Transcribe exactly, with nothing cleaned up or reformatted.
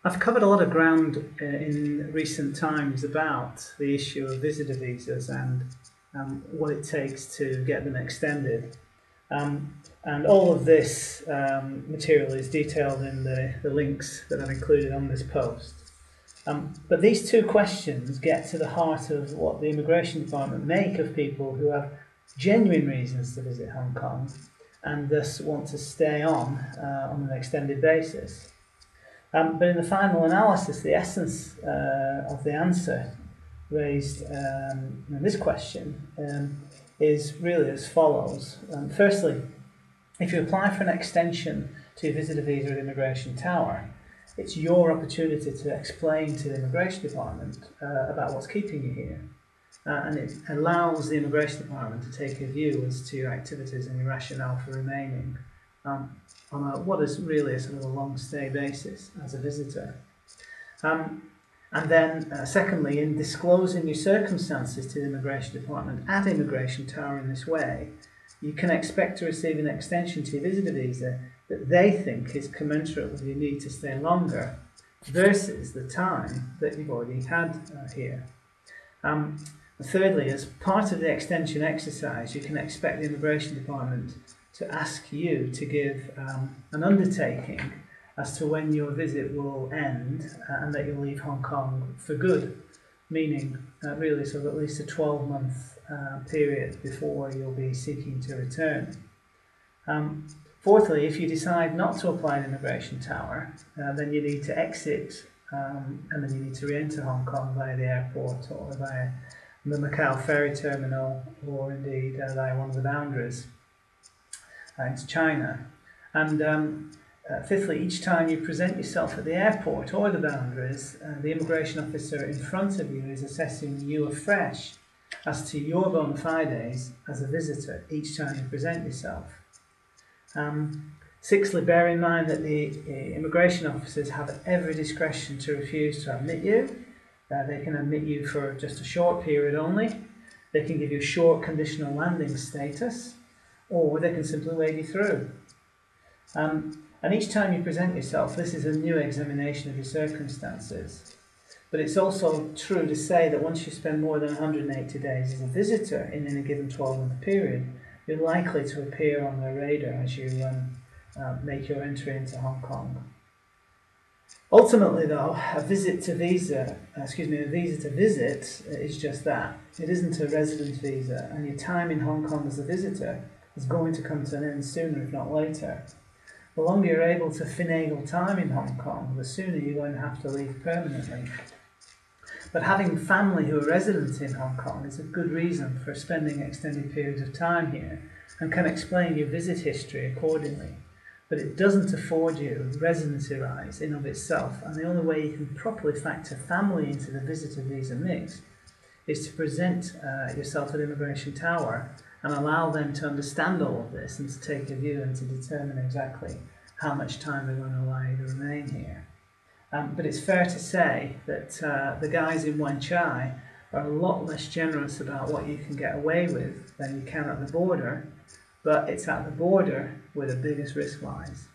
I've covered a lot of ground uh, in recent times about the issue of visitor visas and um, what it takes to get them extended. Um, and all of this um, material is detailed in the, the links that I've included on this post. Um, but these two questions get to the heart of what the Immigration Department make of people who have genuine reasons to visit Hong Kong and thus want to stay on uh, on an extended basis. Um, but in the final analysis, the essence uh, of the answer raised um, in this question um, is really as follows. Um, firstly, if you apply for an extension to your visitor visa at Immigration Tower, it's your opportunity to explain to the Immigration Department uh, about what's keeping you here. Uh, and it allows the Immigration Department to take a view as to your activities and your rationale for remaining um, on a, what is really a sort of a long stay basis as a visitor. Um, and then, uh, secondly, in disclosing your circumstances to the Immigration Department at Immigration Tower in this way, you can expect to receive an extension to your visitor visa that they think is commensurate with your need to stay longer versus the time that you've already had uh, here. Um, thirdly, as part of the extension exercise, you can expect the Immigration Department to ask you to give um, an undertaking as to when your visit will end uh, and that you'll leave Hong Kong for good, meaning uh, really sort of at least a twelve-month uh, period before you'll be seeking to return. Um, fourthly, if you decide not to apply at Immigration Tower, uh, then you need to exit um, and then you need to re-enter Hong Kong via the airport or via the Macau ferry terminal or indeed uh, via one of the boundaries uh, into China. And um, uh, fifthly, each time you present yourself at the airport or the boundaries, uh, the immigration officer in front of you is assessing you afresh as to your bona fides as a visitor each time you present yourself. Um, sixthly, bear in mind that the uh, immigration officers have every discretion to refuse to admit you. Uh, they can admit you for just a short period only. They can give you short conditional landing status, or they can simply wave you through. Um, and each time you present yourself, this is a new examination of your circumstances. But it's also true to say that once you spend more than one hundred eighty days as a visitor in any given twelve-month period, you're likely to appear on their radar as you um, uh, make your entry into Hong Kong. Ultimately, though, a visit to visa, uh, excuse me, a visa to visit is just that. It isn't a residence visa, and your time in Hong Kong as a visitor is going to come to an end sooner, if not later. The longer you're able to finagle time in Hong Kong, the sooner you're going to have to leave permanently. But having family who are residents in Hong Kong is a good reason for spending extended periods of time here and can explain your visit history accordingly. But it doesn't afford you residency rights in of itself, and the only way you can properly factor family into the visitor visa mix is to present uh, yourself at Immigration Tower and allow them to understand all of this and to take a view and to determine exactly how much time they're going to allow you to remain here. Um, but it's fair to say that uh, the guys in Wan Chai are a lot less generous about what you can get away with than you can at the border, but it's at the border where the biggest risk lies.